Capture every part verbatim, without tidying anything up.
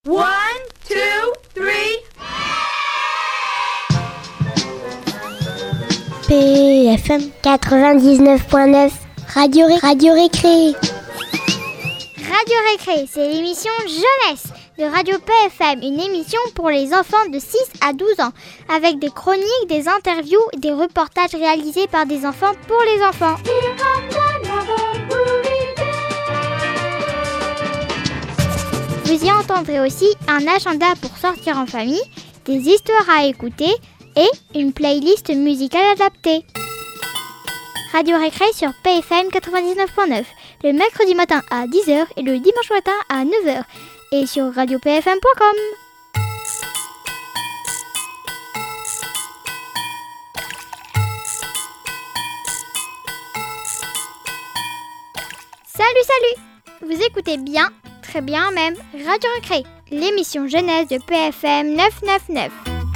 One, two, three. P F M quatre-vingt-dix-neuf point neuf, Radio, Ré- Radio Récré. Radio Récré, c'est l'émission Jeunesse de Radio P F M, une émission pour les enfants de six à douze ans, avec des chroniques, des interviews et des reportages réalisés par des enfants pour les enfants. Vous y entendrez aussi un agenda pour sortir en famille, des histoires à écouter et une playlist musicale adaptée. Radio Récré sur P F M quatre-vingt-dix-neuf point neuf, le mercredi matin à dix heures et le dimanche matin à neuf heures, et sur radio p f m point com. Salut, salut! Vous écoutez bien, très bien même, Radio Récré, l'émission jeunesse de P F M neuf cent quatre-vingt-neuf.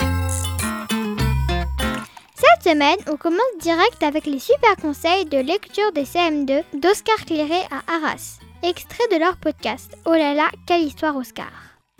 Cette semaine, on commence direct avec les super conseils de lecture des C M deux d'Oscar Clairet à Arras, extrait de leur podcast. Oh là là, quelle histoire Oscar!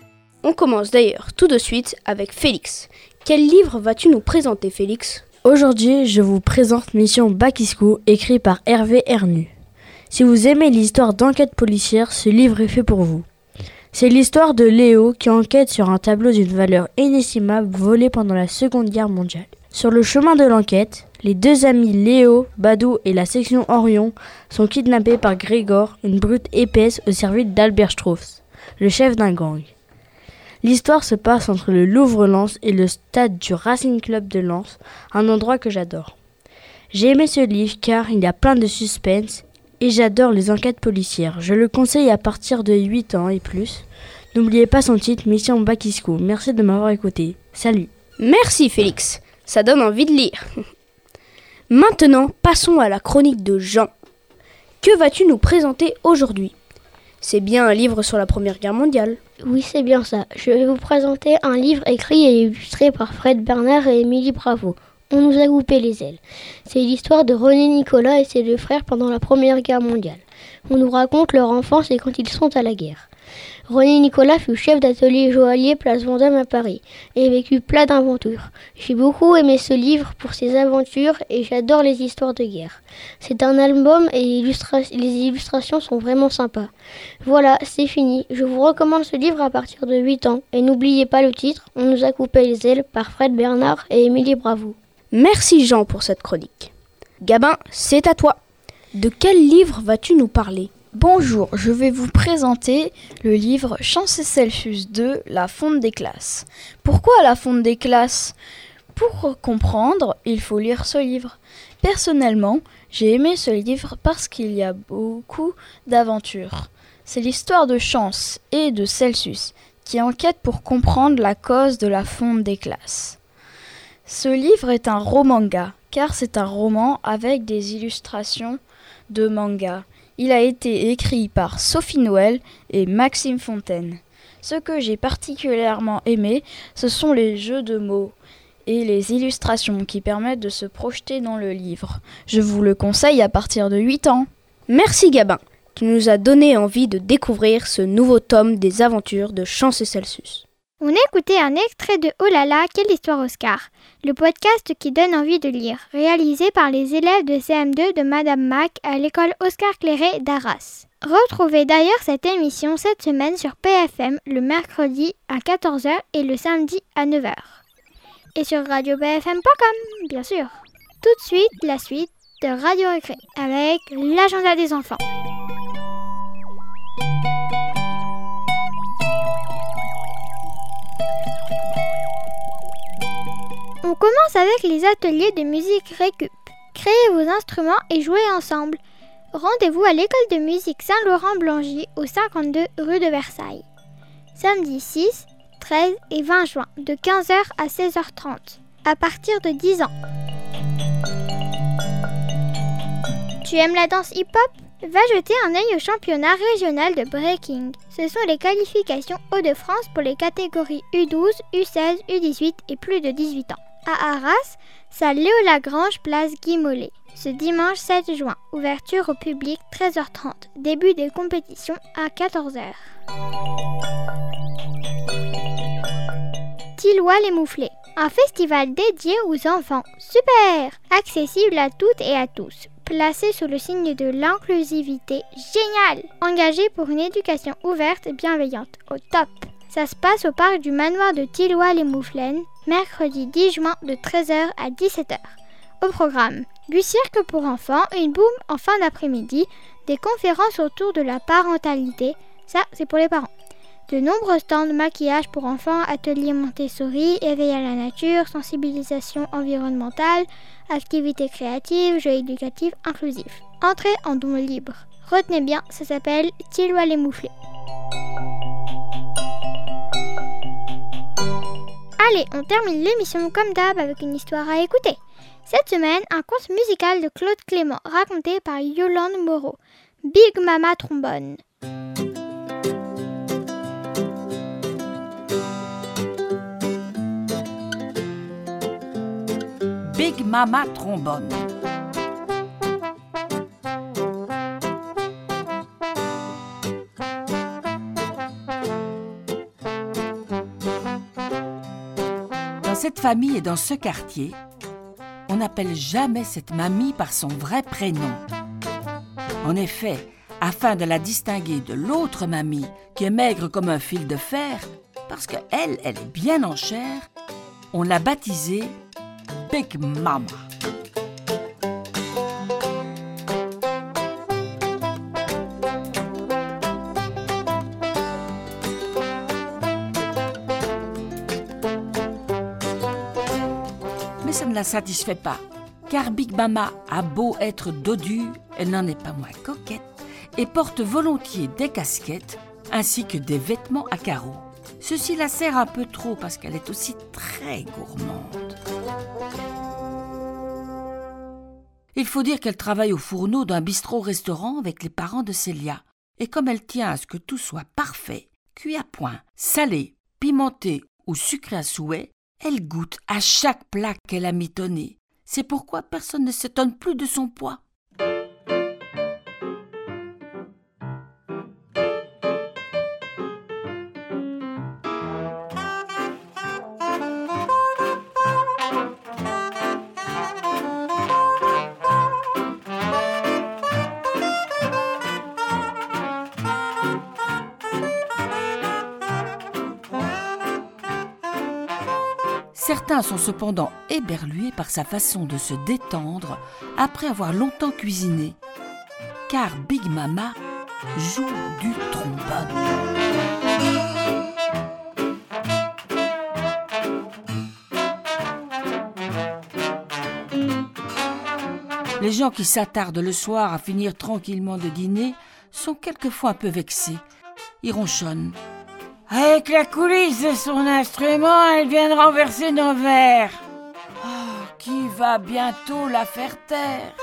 On commence d'ailleurs tout de suite avec Félix. Quel livre vas-tu nous présenter, Félix? Aujourd'hui, je vous présente Mission Bac in School, écrit par Hervé Hernu. Si vous aimez l'histoire d'enquête policière, ce livre est fait pour vous. C'est l'histoire de Léo qui enquête sur un tableau d'une valeur inestimable volé pendant la Seconde Guerre mondiale. Sur le chemin de l'enquête, les deux amis Léo, Badou et la section Orion sont kidnappés par Grégor, une brute épaisse au service d'Albert Strauss, le chef d'un gang. L'histoire se passe entre le Louvre-Lens et le stade du Racing Club de Lens, un endroit que j'adore. J'ai aimé ce livre car il y a plein de suspense et j'adore les enquêtes policières. Je le conseille à partir de huit ans et plus. N'oubliez pas son titre, Mission Bac in School. Merci de m'avoir écouté. Salut. Merci Félix, ça donne envie de lire. Maintenant, passons à la chronique de Jean. Que vas-tu nous présenter aujourd'hui? C'est bien un livre sur la Première Guerre mondiale. Oui, c'est bien ça. Je vais vous présenter un livre écrit et illustré par Fred Bernard et Émilie Bravo. On nous a coupé les ailes. C'est l'histoire de René Nicolas et ses deux frères pendant la Première Guerre mondiale. On nous raconte leur enfance et quand ils sont à la guerre. René Nicolas fut chef d'atelier joaillier place Vendôme à Paris et vécut plein d'aventures. J'ai beaucoup aimé ce livre pour ses aventures et j'adore les histoires de guerre. C'est un album et illustra- les illustrations sont vraiment sympas. Voilà, c'est fini. Je vous recommande ce livre à partir de huit ans. Et n'oubliez pas le titre, On nous a coupé les ailes par Fred Bernard et Émilie Bravo. Merci Jean pour cette chronique. Gabin, c'est à toi. De quel livre vas-tu nous parler? Bonjour, je vais vous présenter le livre Chants et Celsius deux, La fonte des classes. Pourquoi la fonte des classes? Pour comprendre, il faut lire ce livre. Personnellement, j'ai aimé ce livre parce qu'il y a beaucoup d'aventures. C'est l'histoire de Chance et de Celsius qui enquêtent pour comprendre la cause de la fonte des classes. Ce livre est un romanga, car c'est un roman avec des illustrations de manga. Il a été écrit par Sophie Noël et Maxime Fontaine. Ce que j'ai particulièrement aimé, ce sont les jeux de mots et les illustrations qui permettent de se projeter dans le livre. Je vous le conseille à partir de huit ans. Merci Gabin, qui nous a donné envie de découvrir ce nouveau tome des aventures de Chance et Celsius. On a écouté un extrait de Oh là là, quelle histoire Oscar, le podcast qui donne envie de lire, réalisé par les élèves de C M deux de Madame Mac à l'école Oscar Clairet d'Arras. Retrouvez d'ailleurs cette émission cette semaine sur P F M le mercredi à quatorze heures et le samedi à neuf heures. Et sur radio p f m point com, bien sûr. Tout de suite, la suite de Radio Récré avec l'agenda des enfants. On commence avec les ateliers de musique Récup. Créez vos instruments et jouez ensemble. Rendez-vous à l'école de musique Saint-Laurent-Blangy au cinquante-deux rue de Versailles. Samedi six, treize et vingt juin de quinze heures à seize heures trente, à partir de dix ans. Tu aimes la danse hip-hop? Va jeter un œil au championnat régional de breaking. Ce sont les qualifications Hauts-de-France pour les catégories U douze, U seize, U dix-huit et plus de dix-huit ans. À Arras, salle Léo Lagrange, place Guy Mollet. Ce dimanche sept juin, ouverture au public treize heures trente, début des compétitions à quatorze heures. Tilloy les Mouflets, un festival dédié aux enfants. Super! Accessible à toutes et à tous. Placé sous le signe de l'inclusivité. Génial! Engagé pour une éducation ouverte et bienveillante. Au top! Ça se passe au parc du manoir de Tilloy les Mouflets, mercredi dix juin de treize heures à dix-sept heures. Au programme, du cirque pour enfants, une boum en fin d'après-midi, des conférences autour de la parentalité, ça c'est pour les parents. De nombreux stands de maquillage pour enfants, ateliers Montessori, éveil à la nature, sensibilisation environnementale, activités créatives, jeux éducatifs inclusifs. Entrée en don libre. Retenez bien, ça s'appelle Tilloy les Mouflets. Allez, on termine l'émission comme d'hab avec une histoire à écouter. Cette semaine, un conte musical de Claude Clément, raconté par Yolande Moreau. Big Mama Trombone. Big Mama Trombone. Dans cette famille et dans ce quartier, on n'appelle jamais cette mamie par son vrai prénom. En effet, afin de la distinguer de l'autre mamie qui est maigre comme un fil de fer, parce qu'elle, elle est bien en chair, on l'a baptisée Big Mama. Mais ça ne la satisfait pas, car Big Mama a beau être dodue, elle n'en est pas moins coquette et porte volontiers des casquettes ainsi que des vêtements à carreaux. Ceci la sert un peu trop parce qu'elle est aussi très gourmande. Il faut dire qu'elle travaille au fourneau d'un bistrot-restaurant avec les parents de Célia. Et comme elle tient à ce que tout soit parfait, cuit à point, salé, pimenté ou sucré à souhait, elle goûte à chaque plat qu'elle a mitonné. C'est pourquoi personne ne s'étonne plus de son poids. Certains sont cependant éberlués par sa façon de se détendre après avoir longtemps cuisiné, car Big Mama joue du trombone. Les gens qui s'attardent le soir à finir tranquillement de dîner sont quelquefois un peu vexés. Ils ronchonnent. Avec la coulisse de son instrument, elle vient de renverser nos verres. Oh, qui va bientôt la faire taire.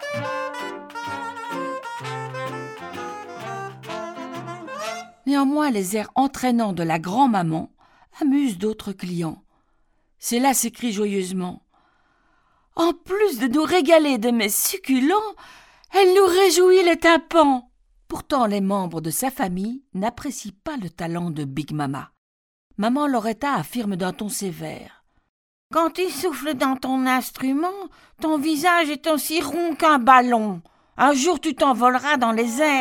Néanmoins, les airs entraînants de la grand-maman amusent d'autres clients. Celle-là s'écrie joyeusement. En plus de nous régaler de mets succulents, elle nous réjouit les tympans. Pourtant, les membres de sa famille n'apprécient pas le talent de Big Mama. Maman Loretta affirme d'un ton sévère. « Quand tu souffles dans ton instrument, ton visage est aussi rond qu'un ballon. Un jour, tu t'envoleras dans les airs. »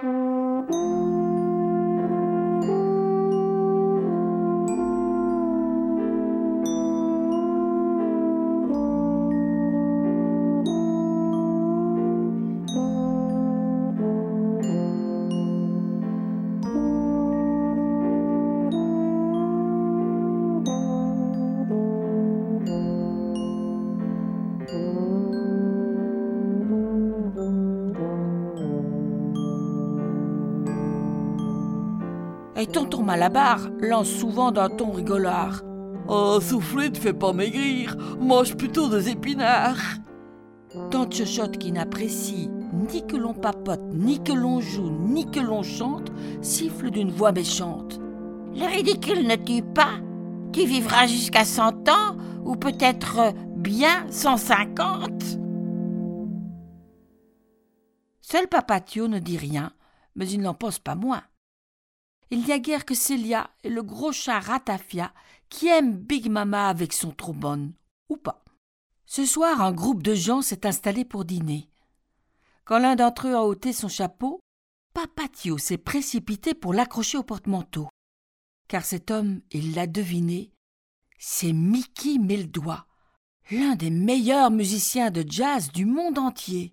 Et tonton Malabar lance souvent d'un ton rigolard. « Oh, souffler ne fait pas maigrir, mange plutôt des épinards. » Tante Chochotte, qui n'apprécie ni que l'on papote, ni que l'on joue, ni que l'on chante, siffle d'une voix méchante. « Le ridicule ne tue pas. Tu vivras jusqu'à cent ans, ou peut-être bien cent cinquante. » Seul Papatio ne dit rien, mais il n'en pense pas moins. il n'y a guère que Célia et le gros chat Ratafia qui aiment Big Mama avec son trombone, ou pas. Ce soir, un groupe de gens s'est installé pour dîner. Quand l'un d'entre eux a ôté son chapeau, Papatio s'est précipité pour l'accrocher au porte-manteau. Car cet homme, il l'a deviné, c'est Mickey Mille-Doigts, l'un des meilleurs musiciens de jazz du monde entier.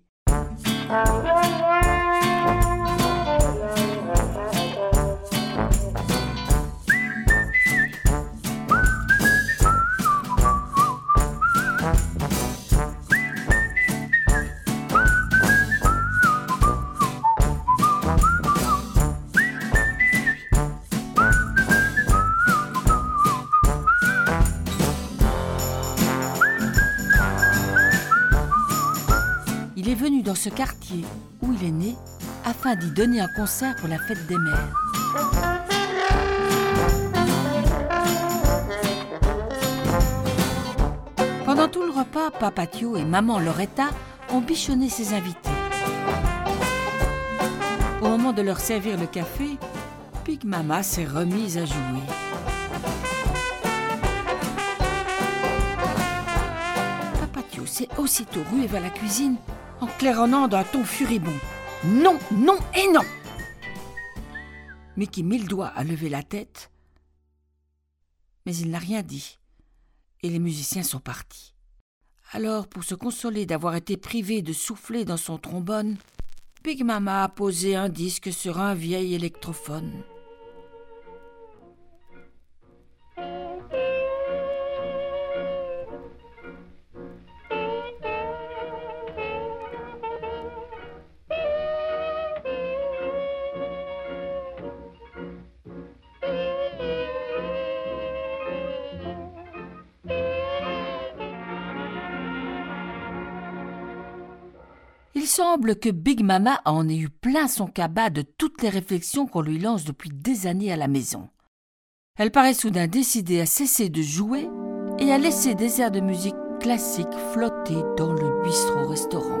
Il est venu dans ce quartier où il est né afin d'y donner un concert pour la fête des mères. Pendant tout le repas, Papatio et maman Loretta ont bichonné ses invités. Au moment de leur servir le café, Big Mama s'est remise à jouer. Papatio s'est aussitôt rué vers la cuisine en claironnant d'un ton furibond. Non, non et non! Mickey Mille-Doigts a levé la tête, mais il n'a rien dit, et les musiciens sont partis. Alors, pour se consoler d'avoir été privé de souffler dans son trombone, Big Mama a posé un disque sur un vieil électrophone. Il semble que Big Mama en ait eu plein son cabas de toutes les réflexions qu'on lui lance depuis des années à la maison. Elle paraît soudain décidée à cesser de jouer et à laisser des airs de musique classique flotter dans le bistrot-restaurant.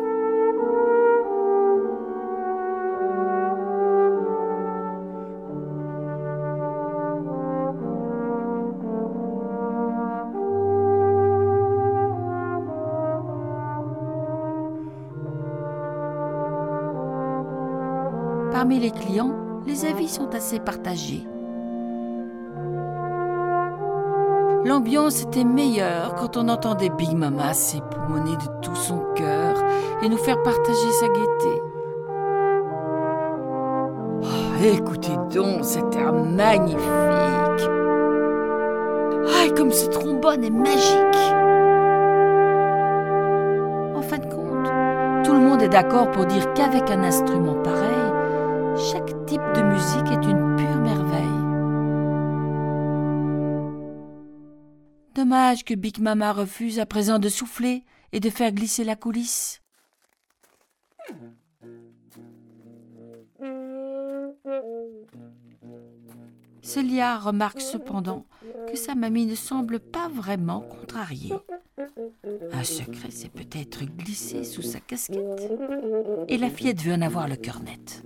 Parmi les clients, les avis sont assez partagés. L'ambiance était meilleure quand on entendait Big Mama s'époumoner de tout son cœur et nous faire partager sa gaieté. Oh, écoutez donc cet air magnifique! Ah, comme ce trombone est magique! En fin de compte, tout le monde est d'accord pour dire qu'avec un instrument pareil, chaque type de musique est une pure merveille. Dommage que Big Mama refuse à présent de souffler et de faire glisser la coulisse. Célia remarque cependant que sa mamie ne semble pas vraiment contrariée. Un secret s'est peut-être glissé sous sa casquette et la fillette veut en avoir le cœur net.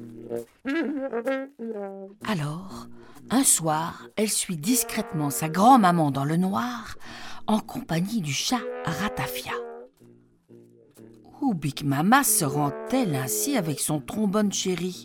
Alors, un soir, elle suit discrètement sa grand-maman dans le noir en compagnie du chat Ratafia. Où Big Mama se rend-elle ainsi avec son trombone chéri?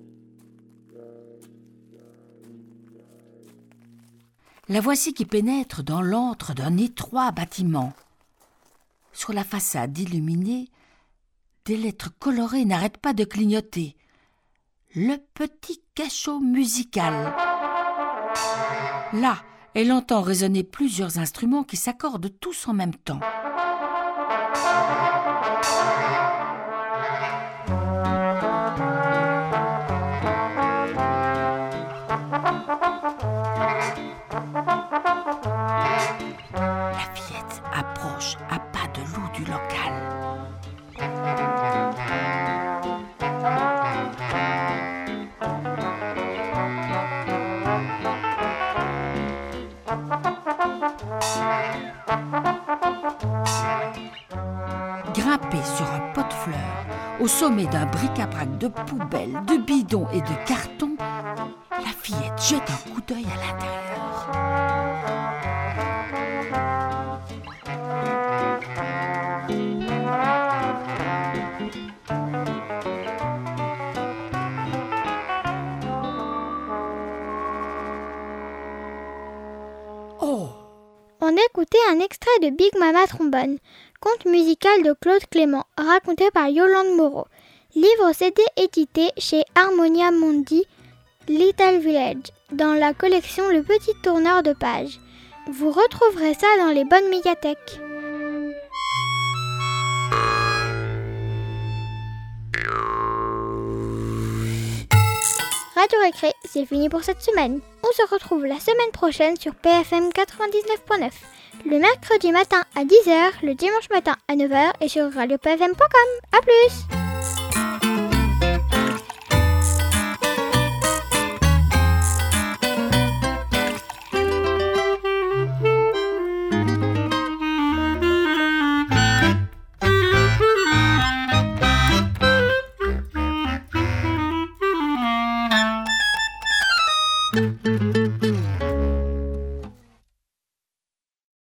La voici qui pénètre dans l'antre d'un étroit bâtiment. Sur la façade illuminée, des lettres colorées n'arrêtent pas de clignoter. Le petit cachot musical. Là, elle entend résonner plusieurs instruments qui s'accordent tous en même temps. La fillette approche à pas de loup du local. Grimpée sur un pot-de-fleurs, au sommet d'un bric-à-brac de poubelles, de bidons et de cartons, la fillette jette un coup d'œil à l'intérieur. Oh! On écoutait un extrait de Big Mama Trombone, conte musical de Claude Clément, raconté par Yolande Moreau. Livre C D édité chez Harmonia Mundi, Little Village, dans la collection Le Petit Tourneur de Pages. Vous retrouverez ça dans les bonnes médiathèques. Radio Récré, c'est fini pour cette semaine. On se retrouve la semaine prochaine sur P F M quatre-vingt-dix-neuf point neuf. Le mercredi matin à dix heures, le dimanche matin à neuf heures et sur radio p f m point com. A plus! Thank you.